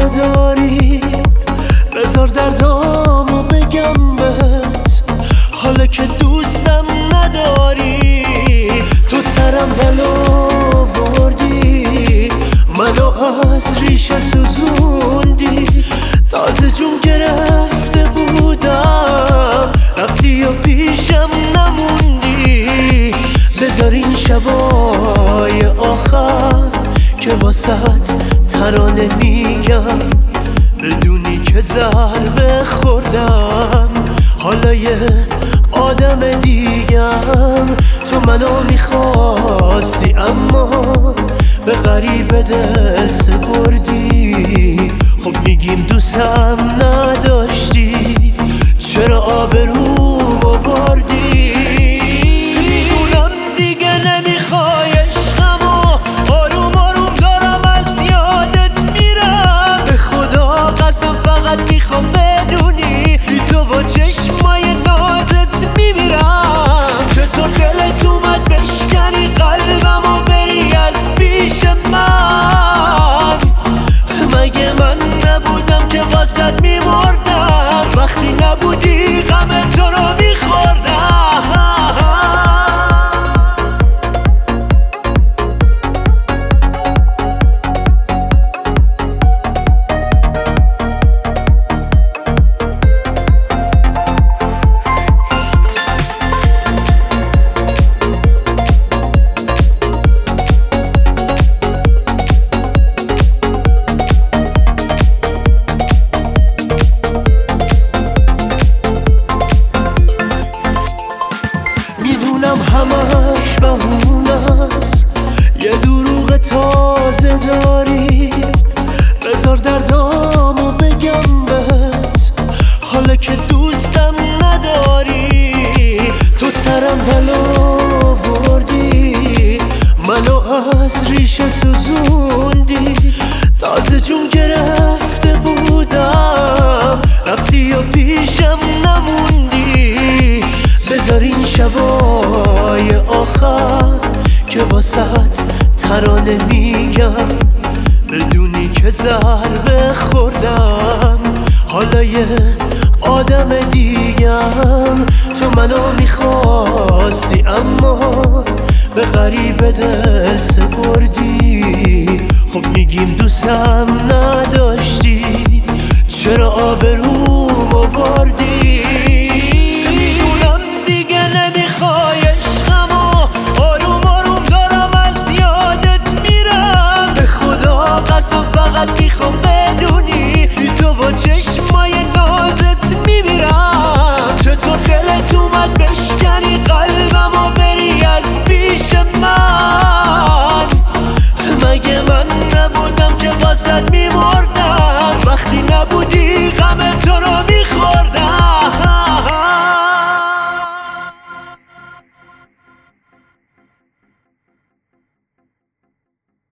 داری، بذار دردامو بگم بهت. حالا که دوستم نداری، تو سرم بلا وردی، منو از ریشه سوزوندی. تازه جون گرفته بودم، رفتی و پیشم نموندی. بذار این شبای آخر که واسط ترانه میگم، بدونی که ضربه خوردم. حالا یه آدم دیگم، تو منو میخواستی اما به غریب دل سپردی. خب میگیم دوستم نداشتی، چرا آبرومو بردی؟ میدونم دیگه نمیخوای عشقمو، آروم آروم دارم از یادت میرم. به خدا قسم فقط میخوام بدونی، بی تو با چشمای نازت میمیرم. چطور دلت اومد بشکنی قلبمو بری از پیش من؟ مگه من نبودم که واسد میمردم، وقتی نبودی غم تو رو میخوردم. همش بهونست، یه دروغ تازه داری. بذار دردامو بگم بهت، حالا که دوستم نداری. تو سرم بلا وردی، منو از ریشه سوزوندی. تازه جون گرفته بودم، رفتی و پیشم نموندی. بذار این شبای آخر که واسط ترانه میگم، بدونی که ضربه خوردم. حالا یه آدم دیگم، تو منو میخواستی اما به غریب دل سپردی. خب میگیم دوستم نداشتی، چرا آبرومو بردی؟